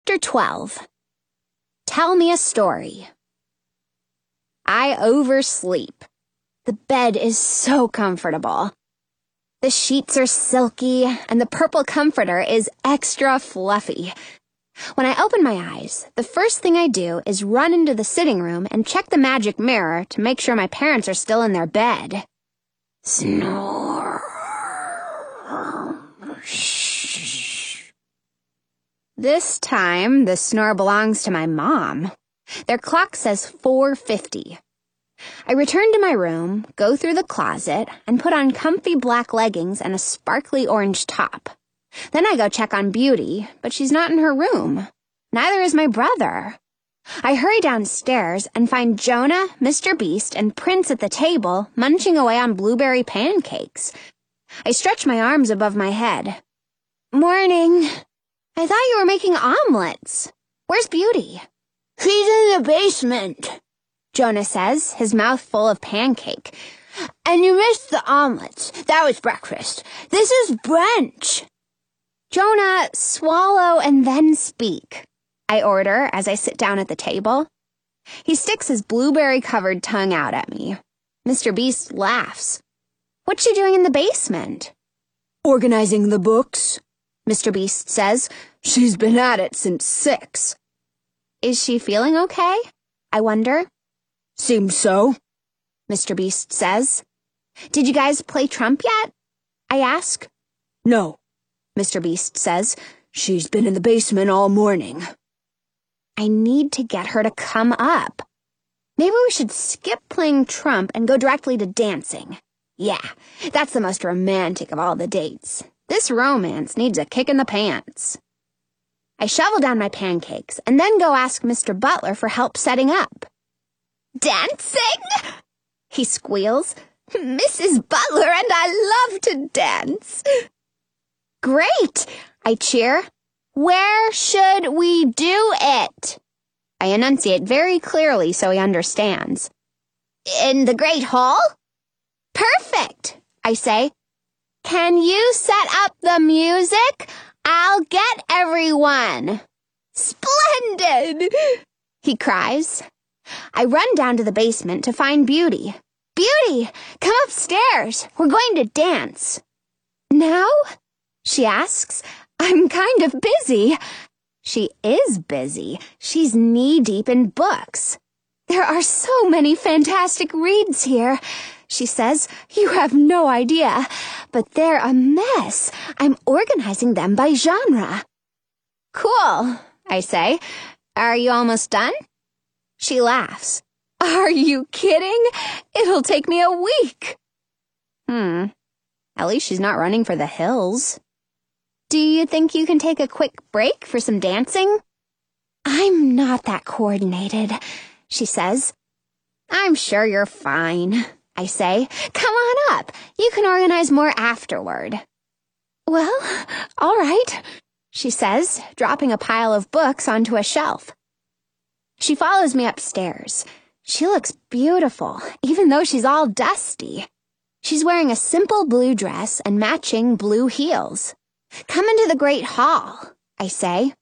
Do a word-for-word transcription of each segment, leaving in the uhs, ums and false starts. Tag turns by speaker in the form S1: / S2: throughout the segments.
S1: Chapter twelve. Tell me a story. I oversleep. The bed is so comfortable. The sheets are silky, and the purple comforter is extra fluffy. When I open my eyes, the first thing I do is run into the sitting room and check the magic mirror to make sure my parents are still in their bed. Snore. Shh. This time, the snore belongs to my mom. Their clock says four fifty. I return to my room, go through the closet, and put on comfy black leggings and a sparkly orange top. Then I go check on Beauty, but she's not in her room. Neither is my brother. I hurry downstairs and find Jonah, Mister Beast, and Prince at the table, munching away on blueberry pancakes. I stretch my arms above my head. Morning. I thought you were making omelets. Where's Beauty?
S2: She's in the basement,
S1: Jonah says, his mouth full of pancake.
S2: And you missed the omelets. That was breakfast. This is brunch.
S1: Jonah, swallow and then speak, I order as I sit down at the table. He sticks his blueberry-covered tongue out at me. Mister Beast laughs. What's she doing in the basement?
S2: Organizing the books,
S1: Mister Beast says.
S2: She's been at it since six.
S1: Is she feeling okay? I wonder.
S2: Seems so,
S1: Mister Beast says. Did you guys play Trump yet? I ask.
S2: No,
S1: Mister Beast says.
S2: She's been in the basement all morning.
S1: I need to get her to come up. Maybe we should skip playing Trump and go directly to dancing. Yeah, that's the most romantic of all the dates. This romance needs a kick in the pants. I shovel down my pancakes and then go ask Mister Butler for help setting up. Dancing? He squeals. Missus Butler and I love to dance. Great, I cheer. Where should we do it? I enunciate very clearly so he understands. In the Great Hall? Perfect, I say. Can you set up the music? I'll get everyone. Splendid, he cries. I run down to the basement to find Beauty. Beauty, come upstairs. We're going to dance. Now? She asks. I'm kind of busy. She is busy. She's knee-deep in books. There are so many fantastic reads here, she says. You have no idea. But they're a mess. I'm organizing them by genre. Cool, I say. Are you almost done? She laughs. Are you kidding? It'll take me a week. Hmm. At least she's not running for the hills. Do you think you can take a quick break for some dancing? I'm not that coordinated, she says. I'm sure you're fine, I say. Come on up. You can organize more afterward. Well, all right, she says, dropping a pile of books onto a shelf. She follows me upstairs. She looks beautiful, even though she's all dusty. She's wearing a simple blue dress and matching blue heels. Come into the Great Hall, I say.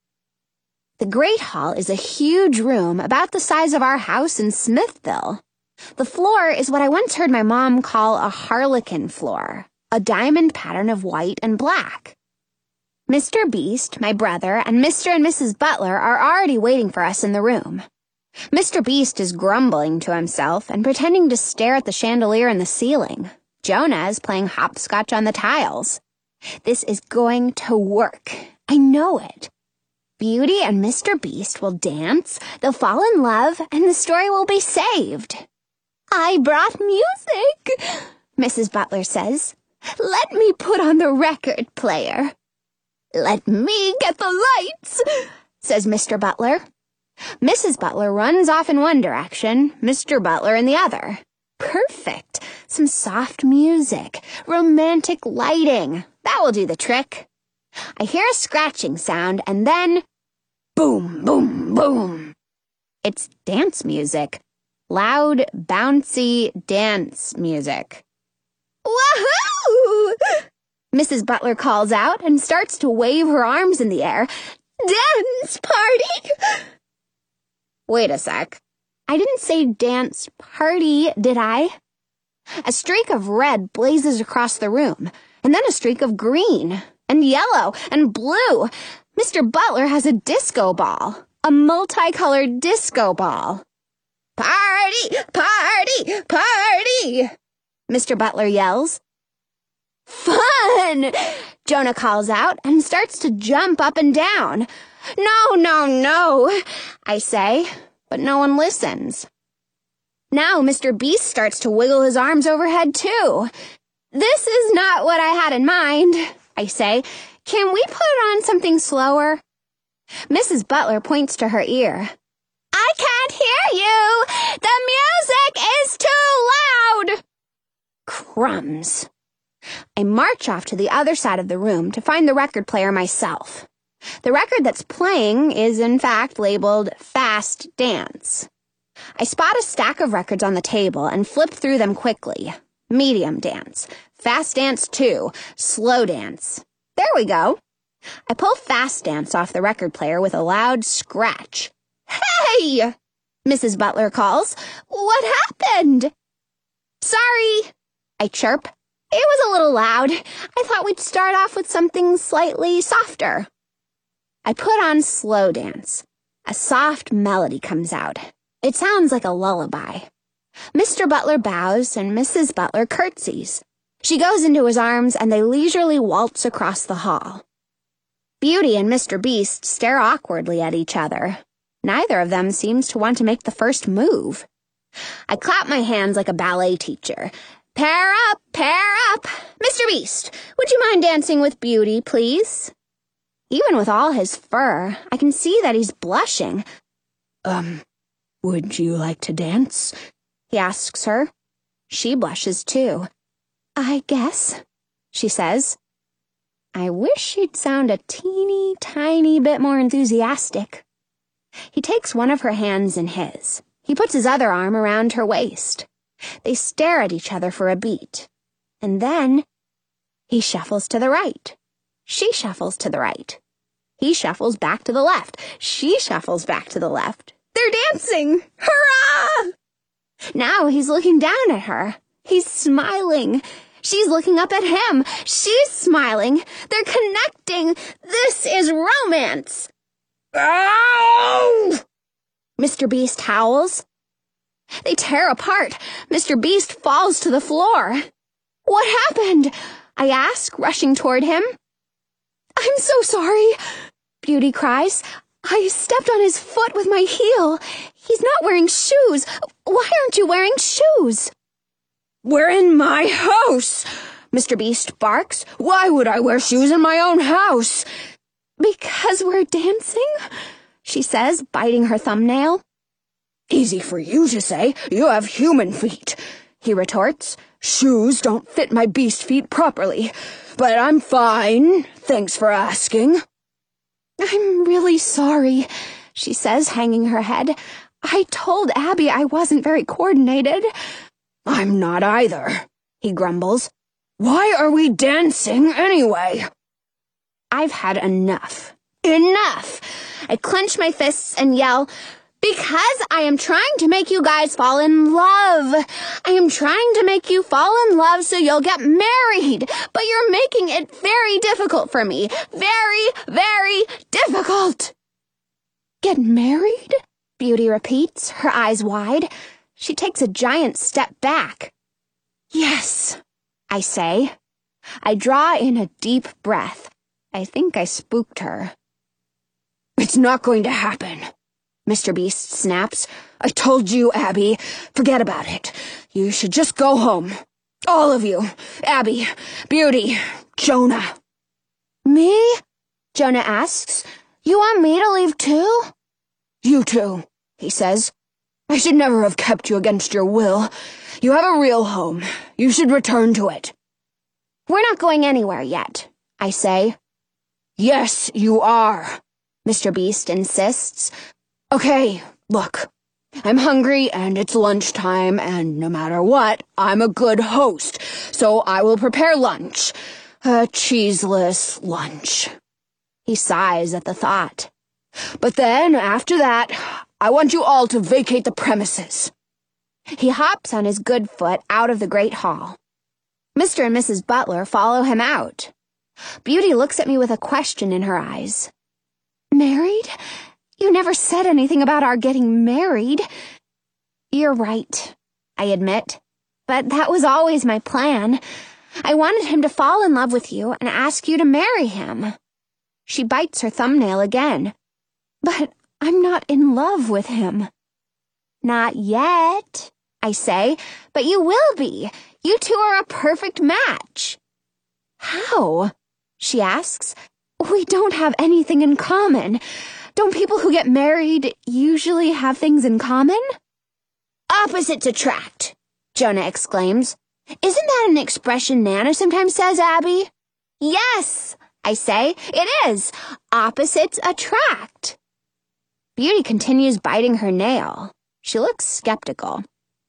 S1: The Great Hall is a huge room about the size of our house in Smithville. The floor is what I once heard my mom call a harlequin floor, a diamond pattern of white and black. Mister Beast, my brother, and Mister and Missus Butler are already waiting for us in the room. Mister Beast is grumbling to himself and pretending to stare at the chandelier in the ceiling. Jonah is playing hopscotch on the tiles. This is going to work. I know it. Beauty and Mister Beast will dance, they'll fall in love, and the story will be saved. I brought music, Missus Butler says. Let me put on the record player. Let me get the lights, says Mister Butler. Missus Butler runs off in one direction, Mister Butler in the other. Perfect. Some soft music, romantic lighting. That will do the trick. I hear a scratching sound and then boom, boom, boom. It's dance music. Loud, bouncy dance music. Woohoo! Missus Butler calls out and starts to wave her arms in the air. Dance party! Wait a sec. I didn't say dance party, did I? A streak of red blazes across the room, and then a streak of green, and yellow, and blue. Mister Butler has a disco ball, a multicolored disco ball. Party! Party! Party! Mister Butler yells. Fun! Jonah calls out and starts to jump up and down. No, no, no, I say, but no one listens. Now Mister Beast starts to wiggle his arms overhead, too. This is not what I had in mind, I say. Can we put on something slower? Missus Butler points to her ear. I can't hear you! The music is too loud! Crumbs. I march off to the other side of the room to find the record player myself. The record that's playing is, in fact, labeled Fast Dance. I spot a stack of records on the table and flip through them quickly. Medium dance, Fast Dance two, Slow Dance. There we go. I pull Fast Dance off the record player with a loud scratch. Hey! Missus Butler calls. What happened? Sorry, I chirp. It was a little loud. I thought we'd start off with something slightly softer. I put on Slow Dance. A soft melody comes out. It sounds like a lullaby. Mister Butler bows and Missus Butler curtsies. She goes into his arms and they leisurely waltz across the hall. Beauty and Mister Beast stare awkwardly at each other. Neither of them seems to want to make the first move. I clap my hands like a ballet teacher. Pair up, pair up. Mister Beast, would you mind dancing with Beauty, please? Even with all his fur, I can see that he's blushing. Um, would you like to dance? He asks her. She blushes too. I guess, she says. I wish she'd sound a teeny tiny bit more enthusiastic. He takes one of her hands in his. He puts his other arm around her waist. They stare at each other for a beat. And then he shuffles to the right. She shuffles to the right. He shuffles back to the left. She shuffles back to the left. They're dancing! Hurrah! Now he's looking down at her. He's smiling. She's looking up at him. She's smiling. They're connecting. This is romance. Ow! Mister Beast howls. They tear apart. Mister Beast falls to the floor. What happened? I ask, rushing toward him. I'm so sorry, Beauty cries. I stepped on his foot with my heel. He's not wearing shoes. Why aren't you wearing shoes? We're in my house, Mister Beast barks. Why would I wear shoes in my own house? Because we're dancing, she says, biting her thumbnail. Easy for you to say. You have human feet, he retorts. Shoes don't fit my beast feet properly. But I'm fine. Thanks for asking. I'm really sorry, she says, hanging her head. I told Abby I wasn't very coordinated. I'm not either, he grumbles. Why are we dancing anyway? I've had enough. Enough! I clench my fists and yell, because I am trying to make you guys fall in love. I am trying to make you fall in love so you'll get married. But you're making it very difficult for me. Very, very difficult. Get married? Beauty repeats, her eyes wide. She takes a giant step back. Yes, I say. I draw in a deep breath. I think I spooked her. It's not going to happen, Mister Beast snaps. I told you, Abby. Forget about it. You should just go home. All of you. Abby, Beauty, Jonah. Me? Jonah asks. You want me to leave too? You too, he says. I should never have kept you against your will. You have a real home. You should return to it. We're not going anywhere yet, I say. Yes, you are, Mister Beast insists. Okay, look. I'm hungry and it's lunchtime and no matter what, I'm a good host, so I will prepare lunch. A cheeseless lunch. He sighs at the thought. But then, after that, I want you all to vacate the premises. He hops on his good foot out of the great hall. Mister and Missus Butler follow him out. Beauty looks at me with a question in her eyes. Married? You never said anything about our getting married. You're right, I admit. But that was always my plan. I wanted him to fall in love with you and ask you to marry him. She bites her thumbnail again. But I'm not in love with him. Not yet, I say, but you will be. You two are a perfect match. How? She asks. We don't have anything in common. Don't people who get married usually have things in common? Opposites attract, Jonah exclaims. Isn't that an expression Nana sometimes says, Abby? Yes, I say, it is. Opposites attract. Beauty continues biting her nail. She looks skeptical.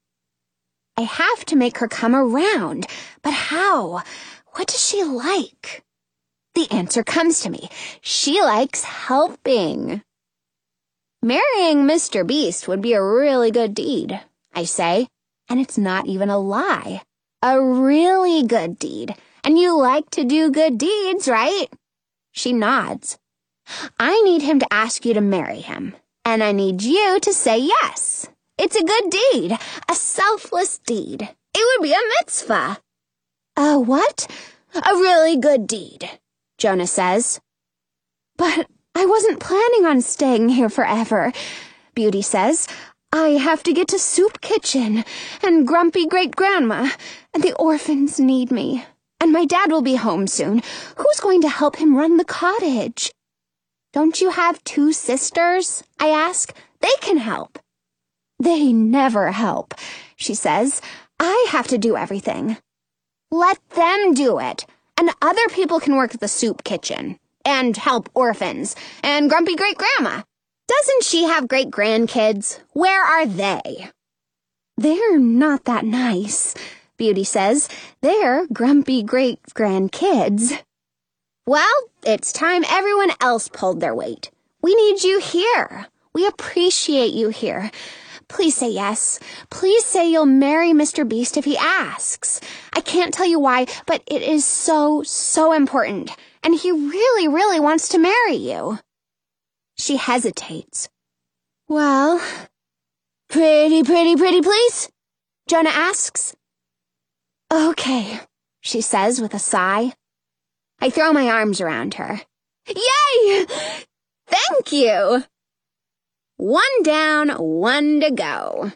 S1: I have to make her come around. But how? What does she like? The answer comes to me. She likes helping. Marrying Mister Beast would be a really good deed, I say. And it's not even a lie. A really good deed. And you like to do good deeds, right? She nods. I need him to ask you to marry him. And I need you to say yes. It's a good deed. A selfless deed. It would be a mitzvah. A what? A really good deed, Jonah says. But I wasn't planning on staying here forever, Beauty says. I have to get to Soup Kitchen and Grumpy Great-Grandma, and the orphans need me. And my dad will be home soon. Who's going to help him run the cottage? Don't you have two sisters? I ask. They can help. They never help, she says. I have to do everything. Let them do it. And other people can work at the Soup Kitchen and help orphans and Grumpy Great-Grandma. Doesn't she have great-grandkids? Where are they? They're not that nice, Beauty says. They're grumpy great-grandkids. Well, it's time everyone else pulled their weight. We need you here. We appreciate you here. Please say yes. Please say you'll marry Mister Beast if he asks. I can't tell you why, but it is so, so important. And he really, really wants to marry you. She hesitates. Well, pretty, pretty, pretty, please? Jonah asks. Okay, she says with a sigh. I throw my arms around her. Yay! Thank you! One down, one to go.